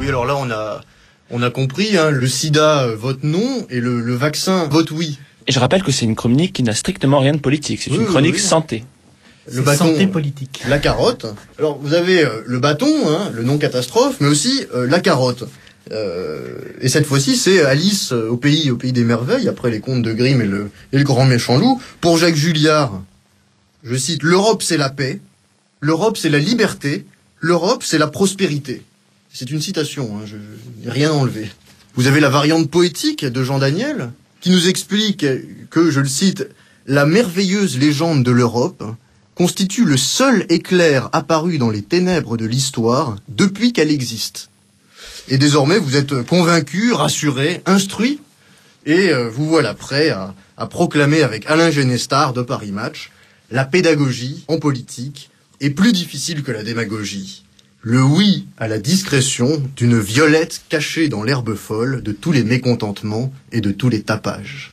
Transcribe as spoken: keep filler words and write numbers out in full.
Oui, alors là, on a, on a compris, hein, le sida vote non et le, le vaccin vote oui. Et je rappelle que c'est une chronique qui n'a strictement rien de politique, c'est oui, une chronique oui, oui. santé. Le bâton, santé politique. La carotte. Alors, vous avez euh, le bâton, hein, le non-catastrophe, mais aussi euh, la carotte. Euh, et cette fois-ci, c'est Alice euh, au pays, au pays des merveilles, après les contes de Grimm et le, et le grand méchant loup. Pour Jacques Julliard, je cite, l'Europe c'est la paix, l'Europe c'est la liberté, l'Europe c'est la prospérité. C'est une citation, hein, je n'ai rien enlevé. Vous avez la variante poétique de Jean Daniel, qui nous explique que, je le cite, la merveilleuse légende de l'Europe constitue le seul éclair apparu dans les ténèbres de l'histoire depuis qu'elle existe. Et désormais, vous êtes convaincu, rassuré, instruit, et euh, vous voilà prêt à, à proclamer avec Alain Genestar de Paris Match, la pédagogie en politique est plus difficile que la démagogie. Le oui à la discrétion d'une violette cachée dans l'herbe folle de tous les mécontentements et de tous les tapages.